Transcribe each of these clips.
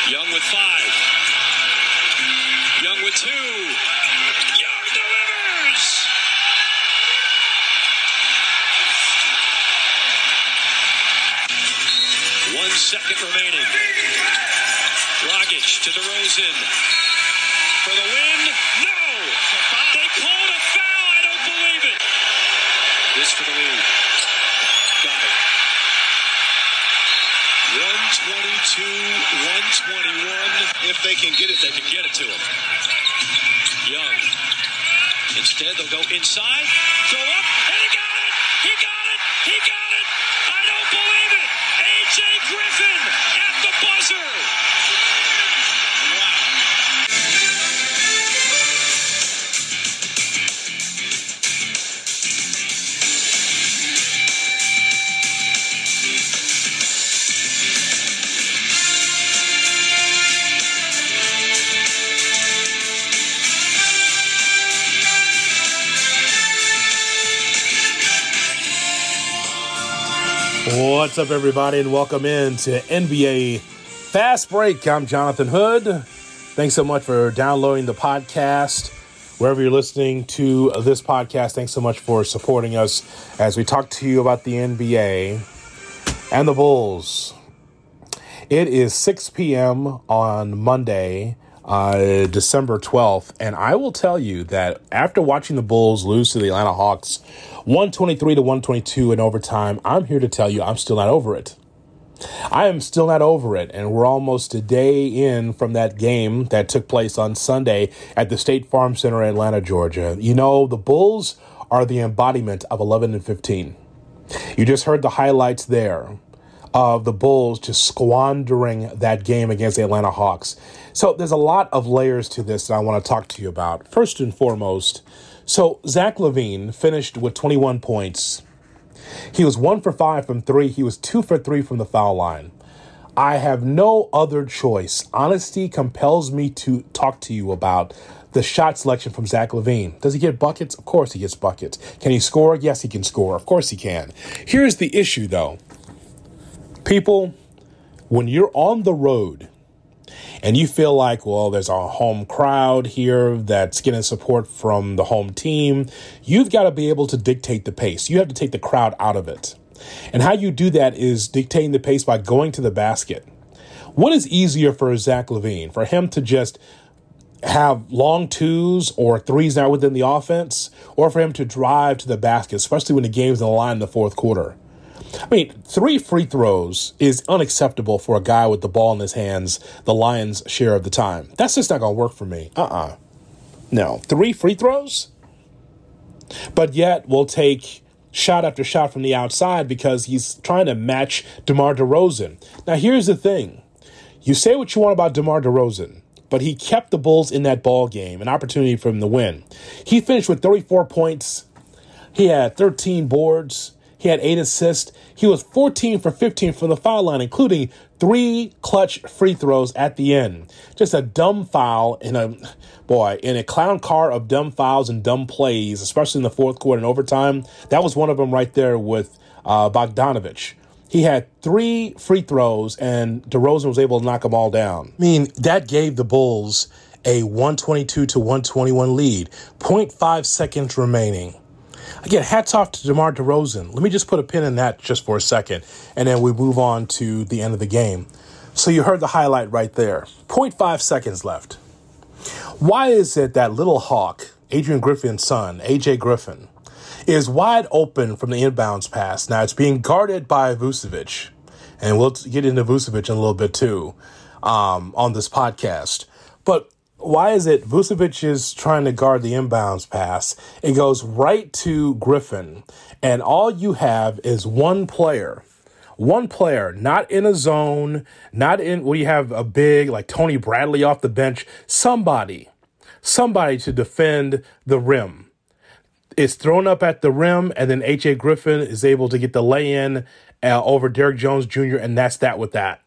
Young with 5. Young with 2. Young delivers! 1 second remaining. Dragic to DeRozan. For the win? No! They called a foul. I don't believe it. This for the lead. Got it. 122, 121. If they can get it, they can get it to him. Young. Instead, they'll go inside, throw up, and he got it! He got it! He got it! I don't believe it! A.J. Griffin at the buzzer! What's up, everybody, and welcome in to NBA Fast Break. I'm Jonathan Hood. Thanks so much for downloading the podcast. Wherever you're listening to this podcast, thanks so much for supporting us as we talk to you about the NBA and the Bulls. It is 6 p.m. on Monday, December 12th, and I will tell you that after watching the Bulls lose to the Atlanta Hawks 123-122 in overtime, I'm here to tell you I'm still not over it. I am still not over it, and we're almost a day in from that game that took place on Sunday at the State Farm Center in Atlanta, Georgia. You know, the Bulls are the embodiment of 11-15. You just heard the highlights there of the Bulls just squandering that game against the Atlanta Hawks. So there's a lot of layers to this that I want to talk to you about. First and foremost, so Zach LaVine finished with 21 points. He was 1 for 5 from 3. He was 2 for 3 from the foul line. I have no other choice. Honesty compels me to talk to you about the shot selection from Zach LaVine. Does he get buckets? Of course he gets buckets. Can he score? Yes, he can score. Of course he can. Here's the issue, though. People, when you're on the road and you feel like, well, there's a home crowd here that's getting support from the home team, you've got to be able to dictate the pace. You have to take the crowd out of it. And how you do that is dictating the pace by going to the basket. What is easier for Zach LaVine? For him to just have long twos or threes now within the offense, or for him to drive to the basket, especially when the game's in the line in the fourth quarter? I mean, 3 free throws is unacceptable for a guy with the ball in his hands the Lions' share of the time. That's just not going to work for me. No. 3 free throws? But yet we'll take shot after shot from the outside because he's trying to match DeMar DeRozan. Now, here's the thing. You say what you want about DeMar DeRozan, but he kept the Bulls in that ball game, an opportunity for him to win. He finished with 34 points. He had 13 boards. He had 8 assists. He was 14 for 15 from the foul line, including 3 clutch free throws at the end. Just a dumb foul in a clown car of dumb fouls and dumb plays, especially in the fourth quarter and overtime. That was one of them right there with Bogdanovich. He had 3 free throws, and DeRozan was able to knock them all down. I mean, that gave the Bulls a 122-121 lead, 0.5 seconds remaining. Again, hats off to DeMar DeRozan. Let me just put a pin in that just for a second, and then we move on to the end of the game. So you heard the highlight right there. 0.5 seconds left. Why is it that little hawk, Adrian Griffin's son, A.J. Griffin, is wide open from the inbounds pass? Now, it's being guarded by Vucevic, and we'll get into Vucevic in a little bit too on this podcast. But why is it Vucevic is trying to guard the inbounds pass? It goes right to Griffin, and all you have is one player, not in a zone, not in where you have a big like Tony Bradley off the bench, somebody to defend the rim. It's thrown up at the rim, and then A.J. Griffin is able to get the lay-in over Derrick Jones Jr., and that's that with that.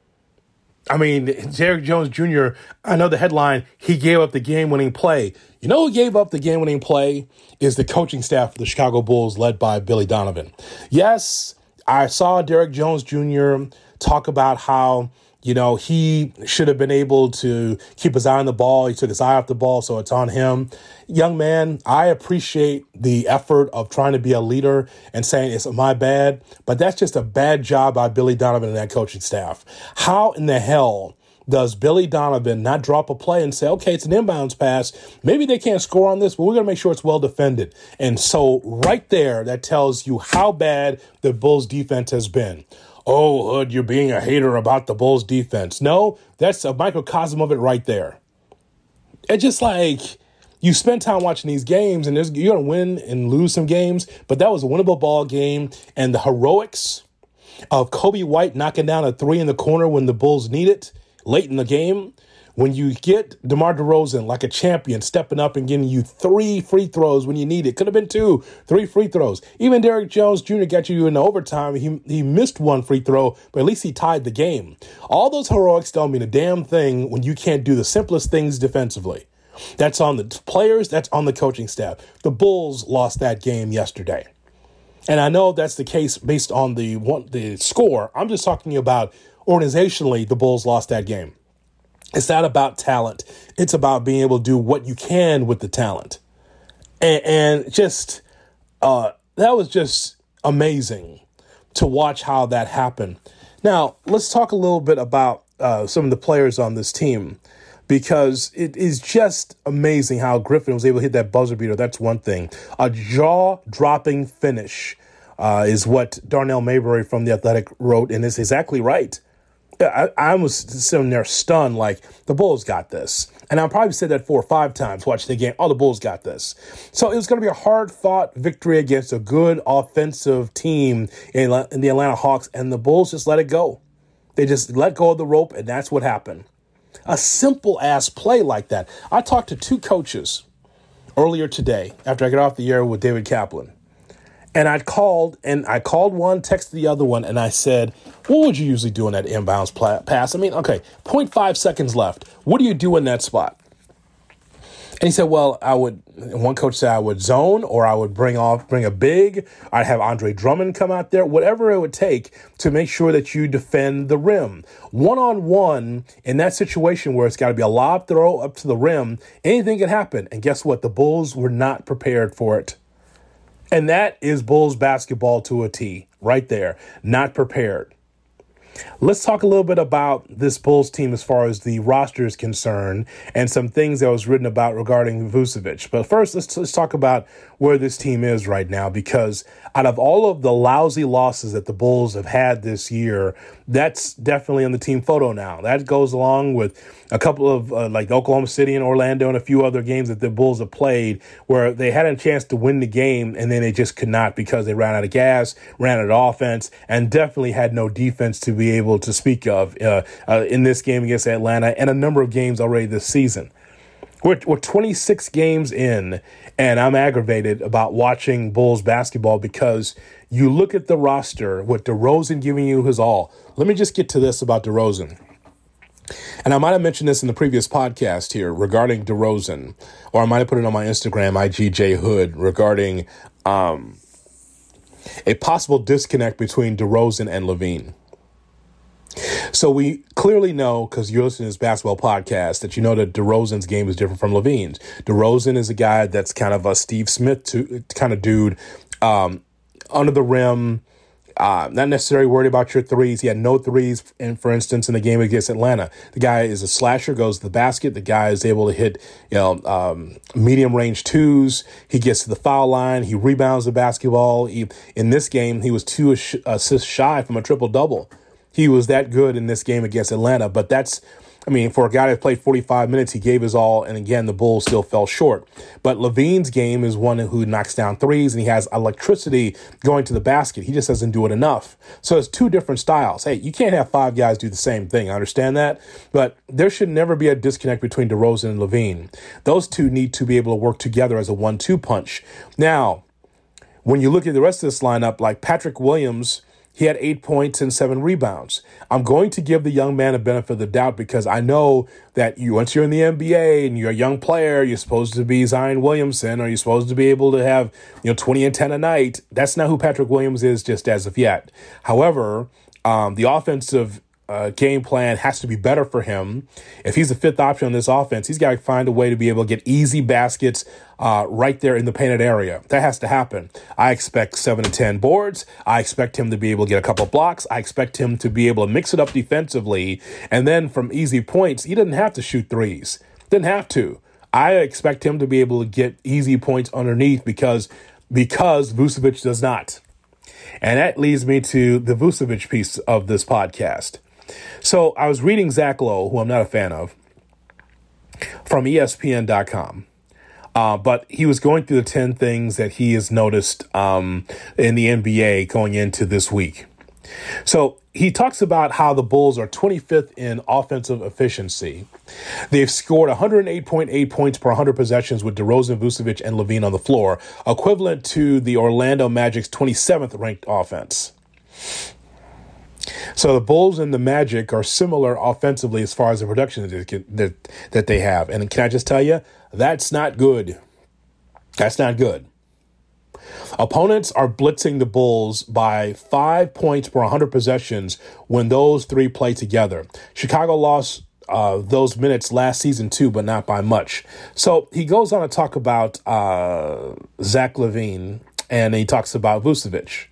I mean, Derrick Jones Jr., I know the headline, he gave up the game-winning play. You know who gave up the game-winning play is the coaching staff of the Chicago Bulls led by Billy Donovan. Yes, I saw Derrick Jones Jr. talk about how, he should have been able to keep his eye on the ball. He took his eye off the ball, so it's on him. Young man, I appreciate the effort of trying to be a leader and saying it's my bad, but that's just a bad job by Billy Donovan and that coaching staff. How in the hell does Billy Donovan not drop a play and say, okay, it's an inbounds pass. Maybe they can't score on this, but we're going to make sure it's well defended. And so right there, that tells you how bad the Bulls defense has been. Oh, Hood, you're being a hater about the Bulls defense. No, that's a microcosm of it right there. It's just like you spend time watching these games and you're going to win and lose some games, but that was a winnable ball game. And the heroics of Kobe White knocking down a three in the corner when the Bulls need it late in the game, when you get DeMar DeRozan like a champion stepping up and giving you 3 free throws when you need it. Could have been 2, 3 free throws. Even Derrick Jones Jr. got you in overtime. He missed 1 free throw, but at least he tied the game. All those heroics don't mean a damn thing when you can't do the simplest things defensively. That's on the players. That's on the coaching staff. The Bulls lost that game yesterday. And I know that's the case based on the score. I'm just talking about organizationally, the Bulls lost that game. It's not about talent. It's about being able to do what you can with the talent. And just, that was just amazing to watch how that happened. Now, let's talk a little bit about some of the players on this team, because it is just amazing how Griffin was able to hit that buzzer beater. That's one thing. A jaw-dropping finish is what Darnell Mayberry from The Athletic wrote, and it's exactly right. I was sitting there stunned, like, the Bulls got this. And I probably said that 4 or 5 times watching the game. Oh, the Bulls got this. So it was going to be a hard-fought victory against a good offensive team in the Atlanta Hawks, and the Bulls just let it go. They just let go of the rope, and that's what happened. A simple-ass play like that. I talked to 2 coaches earlier today after I got off the air with David Kaplan. And I called one, texted the other one, and I said, what would you usually do in that inbounds pass? I mean, okay, 0.5 seconds left. What do you do in that spot? And he said, well, one coach said I would zone, or I would bring a big. I'd have Andre Drummond come out there, whatever it would take to make sure that you defend the rim. One-on-one in that situation where it's got to be a lob throw up to the rim, anything can happen. And guess what? The Bulls were not prepared for it. And that is Bulls basketball to a T right there. Not prepared. Let's talk a little bit about this Bulls team as far as the roster is concerned and some things that was written about regarding Vucevic. But first, let's talk about where this team is right now, because out of all of the lousy losses that the Bulls have had this year, that's definitely on the team photo now. That goes along with a couple of like Oklahoma City and Orlando and a few other games that the Bulls have played where they had a chance to win the game and then they just could not because they ran out of gas, ran out of offense, and definitely had no defense to be able to speak of in this game against Atlanta and a number of games already this season. We're 26 games in, and I'm aggravated about watching Bulls basketball because you look at the roster with DeRozan giving you his all. Let me just get to this about DeRozan. And I might have mentioned this in the previous podcast here regarding DeRozan, or I might have put it on my Instagram, IGJHood, regarding a possible disconnect between DeRozan and LaVine. So we clearly know, because you're listening to this basketball podcast, that you know that DeRozan's game is different from LaVine's. DeRozan is a guy that's kind of a Steve Smith kind of dude, under the rim, not necessarily worried about your threes. He had no threes, for instance, in the game against Atlanta. The guy is a slasher, goes to the basket. The guy is able to hit, medium range twos. He gets to the foul line. He rebounds the basketball. In this game, he was 2 assists shy from a triple-double. He was that good in this game against Atlanta, but for a guy that played 45 minutes, he gave his all, and again, the Bulls still fell short. But LaVine's game is one who knocks down threes, and he has electricity going to the basket. He just doesn't do it enough. So it's 2 different styles. Hey, you can't have 5 guys do the same thing. I understand that, but there should never be a disconnect between DeRozan and LaVine. Those 2 need to be able to work together as a 1-2 punch. Now, when you look at the rest of this lineup, like Patrick Williams, he had 8 points and 7 rebounds. I'm going to give the young man a benefit of the doubt because I know that once you're in the NBA and you're a young player, you're supposed to be Zion Williamson, or you're supposed to be able to have 20 and 10 a night. That's not who Patrick Williams is just as of yet. However, The offensive game plan has to be better for him. If he's the fifth option on this offense, he's got to find a way to be able to get easy baskets right there in the painted area. That has to happen. I expect 7 to 10 boards. I expect him to be able to get a couple blocks. I expect him to be able to mix it up defensively. And then from easy points, he doesn't have to shoot threes. Didn't have to. I expect him to be able to get easy points underneath because Vucevic does not. And that leads me to the Vucevic piece of this podcast. So I was reading Zach Lowe, who I'm not a fan of, from ESPN.com. But he was going through the 10 things that he has noticed in the NBA going into this week. So he talks about how the Bulls are 25th in offensive efficiency. They've scored 108.8 points per 100 possessions with DeRozan, Vucevic, and LaVine on the floor, equivalent to the Orlando Magic's 27th ranked offense. So the Bulls and the Magic are similar offensively as far as the production that they have. And can I just tell you, that's not good. That's not good. Opponents are blitzing the Bulls by 5 points per 100 possessions when those three play together. Chicago lost those minutes last season too, but not by much. So he goes on to talk about Zach LaVine, and he talks about Vucevic.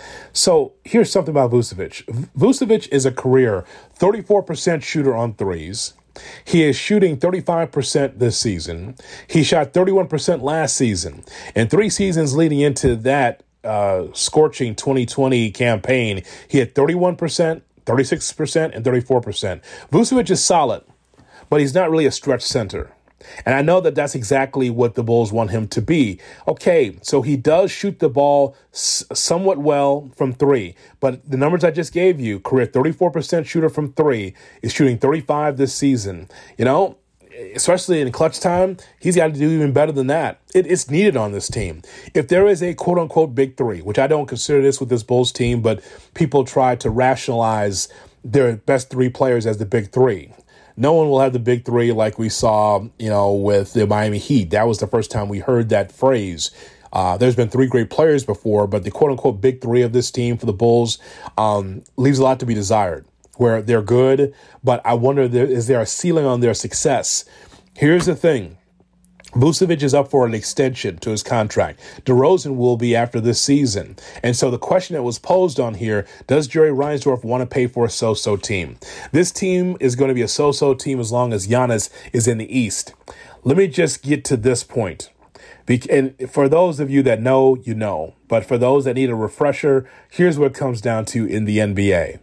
So here's something about Vucevic. Vucevic is a career 34% shooter on threes. He is shooting 35% this season. He shot 31% last season. In 3 seasons leading into that scorching 2020 campaign, he had 31%, 36%, and 34%. Vucevic is solid, but he's not really a stretch center. And I know that that's exactly what the Bulls want him to be. Okay, so he does shoot the ball somewhat well from 3, but the numbers I just gave you, career 34% shooter from 3, is shooting 35 this season. You know, especially in clutch time, he's got to do even better than that. It's needed on this team. If there is a quote-unquote big 3, which I don't consider this with this Bulls team, but people try to rationalize their best 3 players as the big 3. No one will have the big 3 like we saw, with the Miami Heat. That was the first time we heard that phrase. There's been 3 great players before, but the quote-unquote big 3 of this team for the Bulls leaves a lot to be desired, where they're good, but I wonder, is there a ceiling on their success? Here's the thing. Vucevic is up for an extension to his contract. DeRozan will be after this season. And so the question that was posed on here, does Jerry Reinsdorf want to pay for a so-so team? This team is going to be a so-so team as long as Giannis is in the East. Let me just get to this point. And for those of you that know, you know. But for those that need a refresher, here's what it comes down to in the NBA.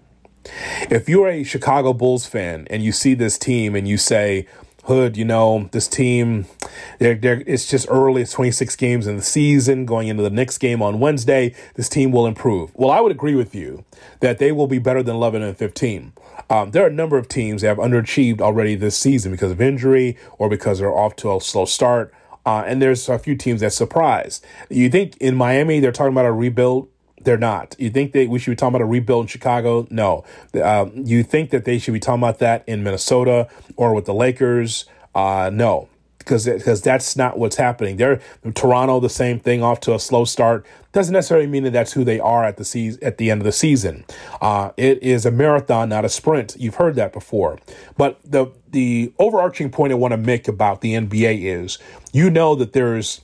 If you're a Chicago Bulls fan and you see this team and you say, Hood, this team, it's just early. It's 26 games in the season. Going into the next game on Wednesday, this team will improve. Well, I would agree with you that they will be better than 11 and 15. There are a number of teams that have underachieved already this season because of injury or because they're off to a slow start. And there's a few teams that surprise. You think in Miami they're talking about a rebuild? They're not. You think that we should be talking about a rebuild in Chicago? No. You think that they should be talking about that in Minnesota or with the Lakers? No, because that's not what's happening. They're Toronto, the same thing, off to a slow start. Doesn't necessarily mean that that's who they are at the end of the season. It is a marathon, not a sprint. You've heard that before. But the overarching point I want to make about the NBA is, that there's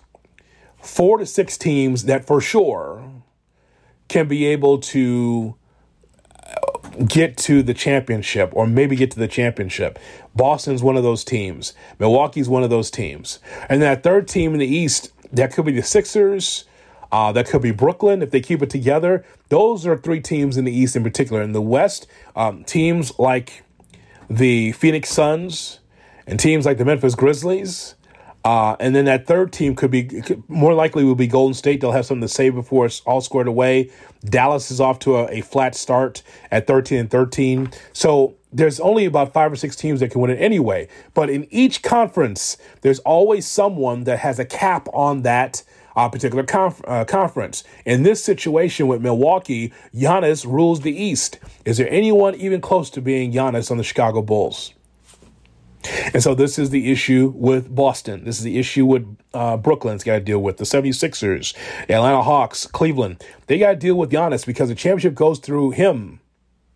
4 to 6 teams that for sure can be able to get to the championship or maybe get to the championship. Boston's one of those teams. Milwaukee's one of those teams. And that third team in the East, that could be the Sixers. That could be Brooklyn if they keep it together. Those are 3 teams in the East in particular. In the West, teams like the Phoenix Suns and teams like the Memphis Grizzlies. And then that third team more likely will be Golden State. They'll have something to say before it's all squared away. Dallas is off to a flat start at 13-13. So there's only about 5 or 6 teams that can win it anyway. But in each conference, there's always someone that has a cap on that particular conference. In this situation with Milwaukee, Giannis rules the East. Is there anyone even close to being Giannis on the Chicago Bulls? And so this is the issue with Boston. This is the issue with Brooklyn's got to deal with. The 76ers, Atlanta Hawks, Cleveland. They got to deal with Giannis because the championship goes through him.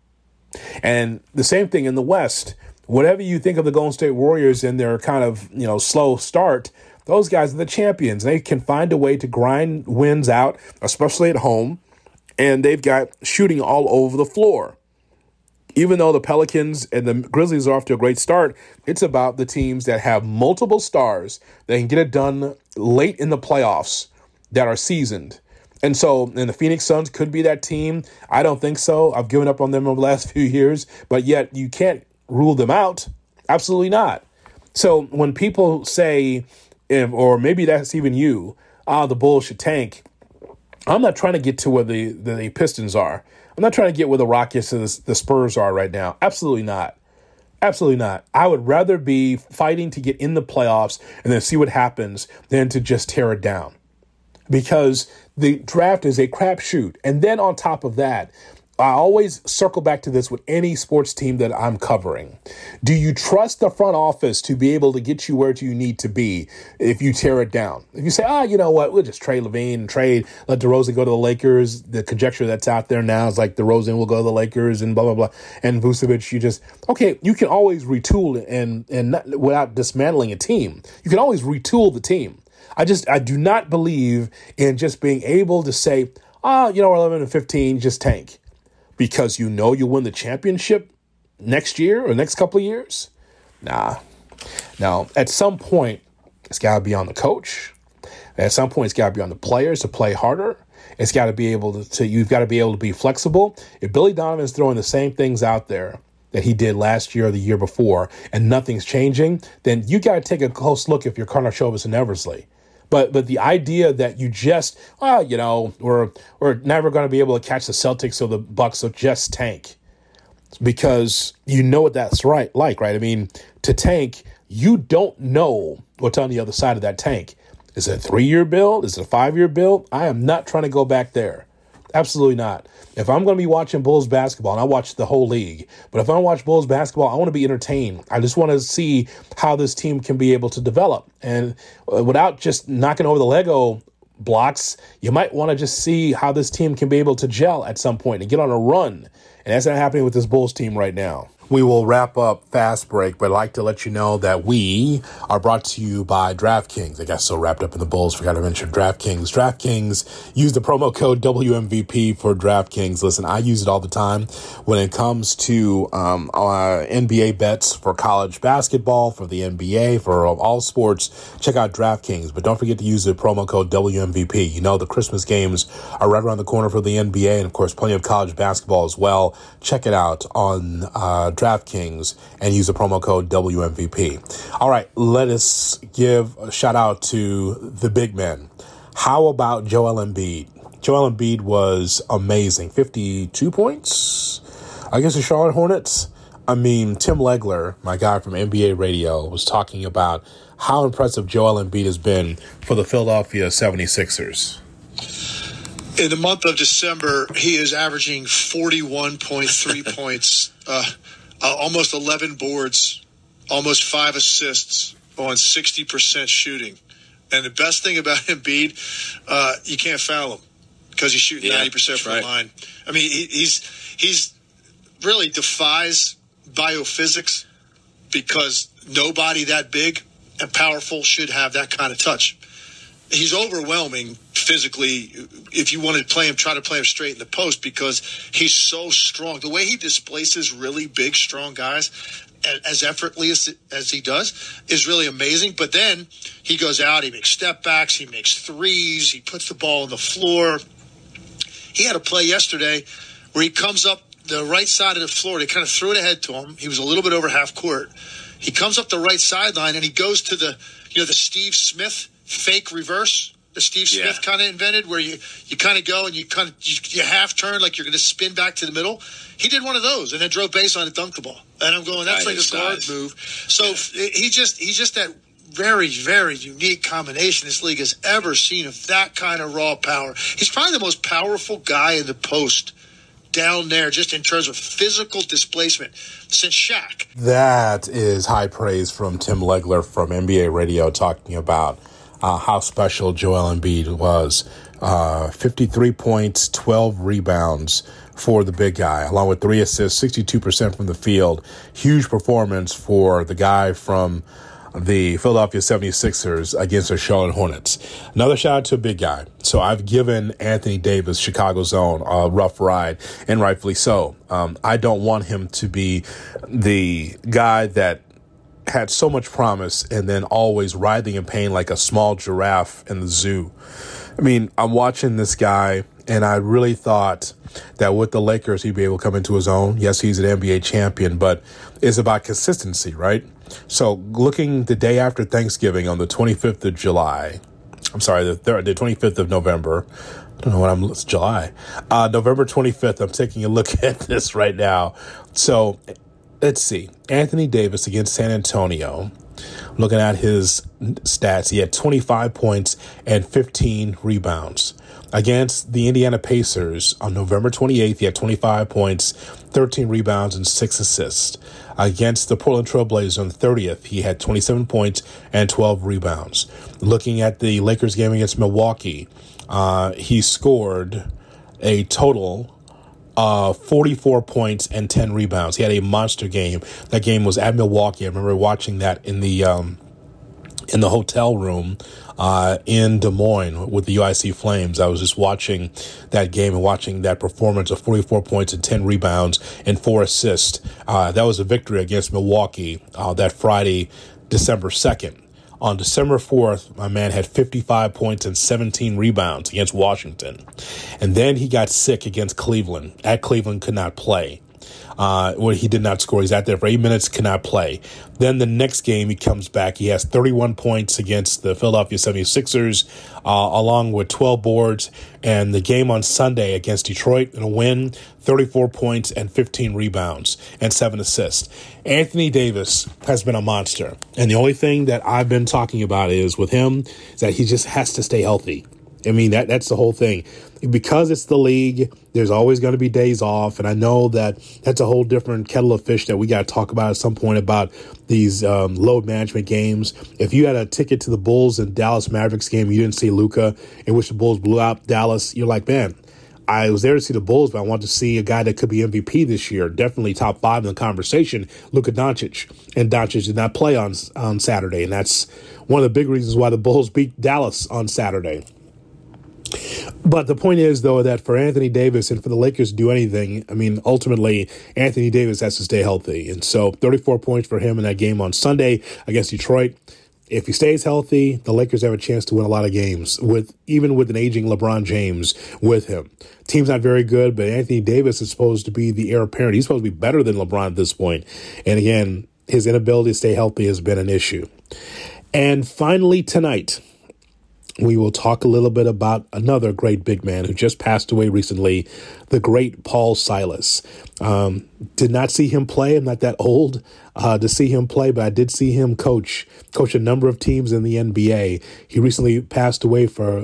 And the same thing in the West. Whatever you think of the Golden State Warriors and their kind of, slow start, those guys are the champions. They can find a way to grind wins out, especially at home. And they've got shooting all over the floor. Even though the Pelicans and the Grizzlies are off to a great start, it's about the teams that have multiple stars that can get it done late in the playoffs that are seasoned. And the Phoenix Suns could be that team. I don't think so. I've given up on them over the last few years, but yet you can't rule them out. Absolutely not. So when people say, or maybe that's even you, the Bulls should tank, I'm not trying to get to where the Pistons are. I'm not trying to get where the Rockets and the Spurs are right now. Absolutely not. Absolutely not. I would rather be fighting to get in the playoffs and then see what happens than to just tear it down. Because the draft is a crapshoot. And then on top of that, I always circle back to this with any sports team that I'm covering. Do you trust the front office to be able to get you where you need to be if you tear it down? If you say, you know what, we'll just trade LaVine and let DeRozan go to the Lakers. The conjecture that's out there now is like DeRozan will go to the Lakers and blah, blah, blah. And Vucevic, you can always retool and not, without dismantling a team. You can always retool the team. I do not believe in just being able to say, we're 11-15, just tank. Because you'll win the championship next year or next couple of years? Nah. Now, at some point, it's got to be on the coach. At some point, it's got to be on the players to play harder. It's got to be you've got to be able to be flexible. If Billy Donovan's throwing the same things out there that he did last year or the year before and nothing's changing, then you got to take a close look if you're Karnisovas and Eversley. But the idea that you just, we're never going to be able to catch the Celtics or the Bucks, so just tank. Because you know what that's like, right? I mean, to tank, you don't know what's on the other side of that tank. Is it a 3-year build? Is it a 5-year build? I am not trying to go back there. Absolutely not. If I'm going to be watching Bulls basketball, and I watch the whole league, but if I watch Bulls basketball, I want to be entertained. I just want to see how this team can be able to develop. And without just knocking over the Lego blocks, you might want to just see how this team can be able to gel at some point and get on a run. And that's not happening with this Bulls team right now. We will wrap up Fast Break, but I'd like to let you know that we are brought to you by DraftKings. I got so wrapped up in the Bulls, forgot to mention DraftKings. DraftKings, use the promo code WMVP for DraftKings. Listen, I use it all the time when it comes to NBA bets for college basketball, for the NBA, for all sports. Check out DraftKings, but don't forget to use the promo code WMVP. You know, the Christmas games are right around the corner for the NBA, and of course, plenty of college basketball as well. Check it out on DraftKings and use the promo code WMVP. All right, let us give a shout out to the big men. How about Joel Embiid? Joel Embiid was amazing. 52 points against the Charlotte Hornets. I mean, Tim Legler, my guy from NBA Radio, was talking about how impressive Joel Embiid has been for the Philadelphia 76ers. In the month of December, he is averaging 41.3 points, almost 11 boards, almost 5 assists on 60% shooting. And the best thing about Embiid, you can't foul him because he's shooting 90% from the line. I mean, he's really defies biophysics because nobody that big and powerful should have that kind of touch. He's overwhelming physically if you want to play him, try to play him straight in the post because he's so strong. The way he displaces really big, strong guys as effortlessly as he does is really amazing. But then he goes out, he makes step backs, he makes threes, he puts the ball on the floor. He had a play yesterday where he comes up the right side of the floor. They kind of threw it ahead to him. He was a little bit over half court. He comes up the right sideline and he goes to the Steve Smith fake reverse, the Steve Smith kind of invented, where you kind of go and you half turn like you're going to spin back to the middle. He did one of those and then drove baseline and dunked the ball. And I'm going, that's like a guard move. So he's just that very, very unique combination this league has ever seen of that kind of raw power. He's probably the most powerful guy in the post down there, just in terms of physical displacement, since Shaq. That is high praise from Tim Legler from NBA Radio talking about how special Joel Embiid was. 53 points, 12 rebounds, for the big guy, along with 3 assists, 62% from the field. Huge performance for the guy from the Philadelphia 76ers against the Charlotte Hornets. Another shout out to a big guy. So I've given Anthony Davis, Chicago's own, a rough ride, and rightfully so. I don't want him to be the guy that had so much promise and then always writhing in pain like a small giraffe in the zoo. I mean, I'm watching this guy, and I really thought that with the Lakers, he'd be able to come into his own. Yes, he's an NBA champion, but it's about consistency, right? So looking the day after Thanksgiving on the 25th of July, I'm sorry, the 25th of November. I don't know it's July. November 25th, I'm taking a look at this right now. So let's see. Anthony Davis against San Antonio. Looking at his stats, he had 25 points and 15 rebounds. Against the Indiana Pacers on November 28th, he had 25 points, 13 rebounds, and 6 assists. Against the Portland Trail Blazers on the 30th, he had 27 points and 12 rebounds. Looking at the Lakers game against Milwaukee, he scored a total 44 points and 10 rebounds. He had a monster game. That game was at Milwaukee. I remember watching that in the hotel room in Des Moines with the UIC Flames. I was just watching that game and watching that performance of 44 points and 10 rebounds and 4 assists. That was a victory against Milwaukee that Friday, December 2nd. On December 4th, my man had 55 points and 17 rebounds against Washington. And then he got sick against Cleveland. At Cleveland, could not play. When he did not score. He's out there for 8 minutes, cannot play. Then the next game, he comes back. He has 31 points against the Philadelphia 76ers, along with 12 boards. And the game on Sunday against Detroit in a win, 34 points and 15 rebounds and 7 assists. Anthony Davis has been a monster. And the only thing that I've been talking about is with him is that he just has to stay healthy. I mean, that's the whole thing. Because it's the league, there's always going to be days off. And I know that that's a whole different kettle of fish that we got to talk about at some point about these load management games. If you had a ticket to the Bulls and Dallas Mavericks game, you didn't see Luka, in which the Bulls blew out Dallas, you're like, man, I was there to see the Bulls, but I want to see a guy that could be MVP this year, definitely top 5 in the conversation, Luka Doncic. And Doncic did not play on Saturday. And that's one of the big reasons why the Bulls beat Dallas on Saturday. But the point is, though, that for Anthony Davis and for the Lakers to do anything, I mean, ultimately, Anthony Davis has to stay healthy. And so 34 points for him in that game on Sunday against Detroit. If he stays healthy, the Lakers have a chance to win a lot of games, even with an aging LeBron James with him. Team's not very good, but Anthony Davis is supposed to be the heir apparent. He's supposed to be better than LeBron at this point. And again, his inability to stay healthy has been an issue. And finally tonight, we will talk a little bit about another great big man who just passed away recently, the great Paul Silas. Did not see him play. I'm not that old to see him play, but I did see him coach a number of teams in the NBA. He recently passed away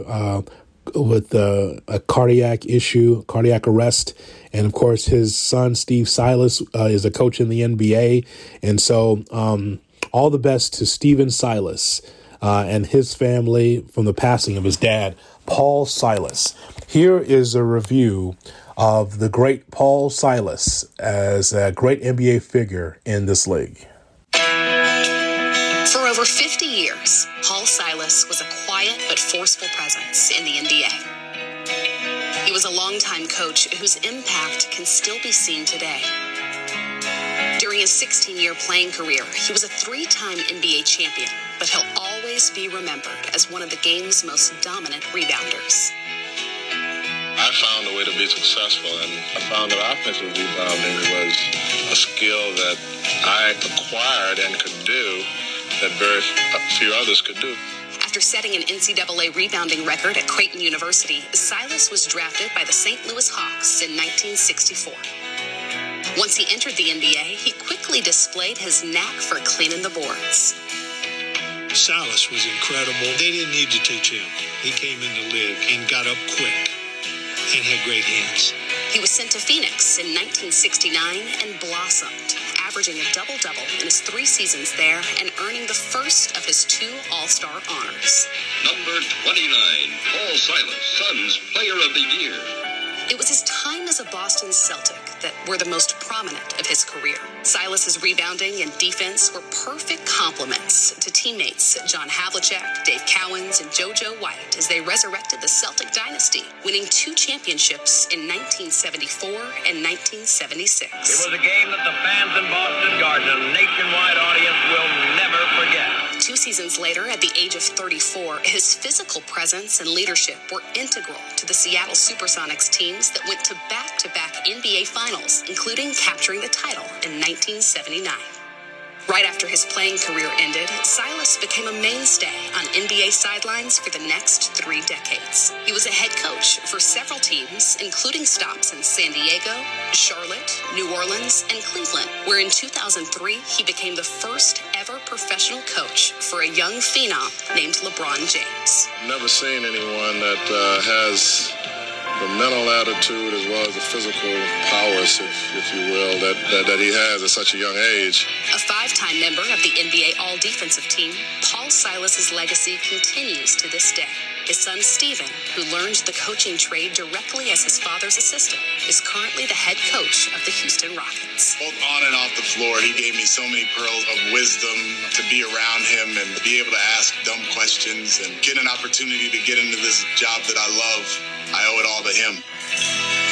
with a cardiac arrest. And, of course, his son, Steve Silas, is a coach in the NBA. And so all the best to Steven Silas and his family from the passing of his dad, Paul Silas. Here is a review of the great Paul Silas as a great NBA figure in this league. For over 50 years, Paul Silas was a quiet but forceful presence in the NBA. He was a longtime coach whose impact can still be seen today. During his 16-year playing career, he was a 3-time NBA champion, but he'll always be remembered as one of the game's most dominant rebounders. I found a way to be successful, and I found that offensive rebounding was a skill that I acquired and could do that very few others could do. After setting an NCAA rebounding record at Creighton University, Silas was drafted by the St. Louis Hawks in 1964. Once he entered the NBA, he quickly displayed his knack for cleaning the boards. Silas was incredible. They didn't need to teach him. He came in the league and got up quick and had great hands. He was sent to Phoenix in 1969 and blossomed, averaging a double-double in his 3 seasons there and earning the first of his 2 All-Star honors. Number 29, Paul Silas, Suns Player of the Year. It was his time as a Boston Celtic that were the most prominent of his career. Silas's rebounding and defense were perfect complements to teammates John Havlicek, Dave Cowens, and JoJo White as they resurrected the Celtic dynasty, winning 2 championships in 1974 and 1976. It was a game that the fans in Boston Garden, a nationwide audience, will never forget. 2 seasons later, at the age of 34, his physical presence and leadership were integral to the Seattle Supersonics teams that went to back-to-back NBA Finals, including capturing the title in 1979. Right after his playing career ended, Silas became a mainstay on NBA sidelines for the next 3 decades. He was a head coach for several teams, including stops in San Diego, Charlotte, New Orleans, and Cleveland, where in 2003 he became the first ever professional coach for a young phenom named LeBron James. I've never seen anyone that has the mental attitude as well as the physical powers, if you will, that he has at such a young age. A 5-time member of the NBA All-Defensive Team, Paul Silas's legacy continues to this day. His son, Steven, who learned the coaching trade directly as his father's assistant, is currently the head coach of the Houston Rockets. Both on and off the floor, he gave me so many pearls of wisdom to be around him and be able to ask dumb questions and get an opportunity to get into this job that I love. I owe it all to him.